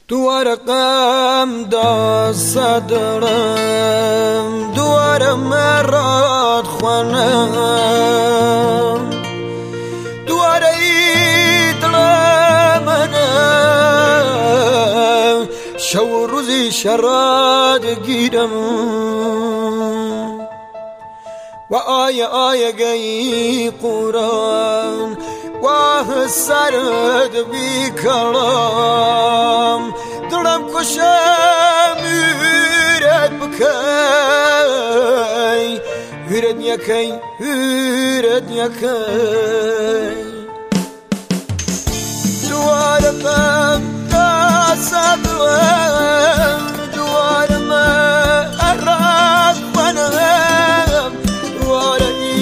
دوار غم دا صدرم، دوار مراد خوانم، دوار ایدلمنم، شو روزی شراد گیرم و آیه گی قرآن واه سرد بی کلام دلم کشم ویرد بکی ویرد یکی ویرد یکی دوار غم دا صدرم دوار مراد خوانم دوار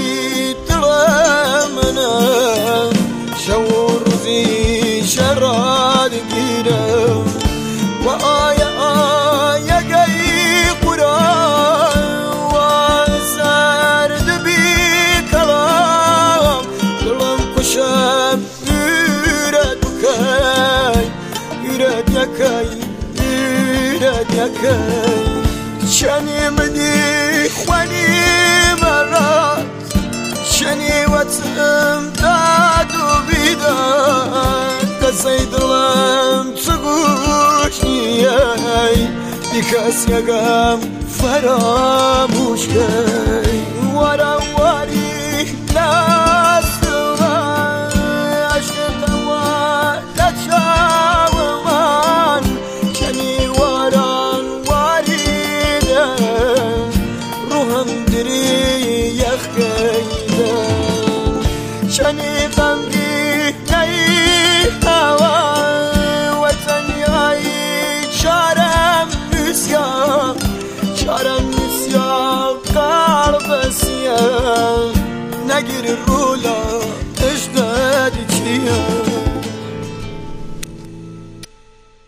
ایدلمنم شو روزی شراد گیرم و آیه گی قرآن و سرد بی کلام دلم کشم ویرد بکی ویرد یکی ویرد یکی چنی منی خوانی مراد چنی وطم داد و بیداد کسی دلم چگوش نیای بی کس یکم فراموش کی وارا واری لستم عشقم و لچاو من چنی واران واریدن روحم دری یخیدن چنی غمگی نی هوا وطن یای چارم نسیان قلب سیان نگیر رولا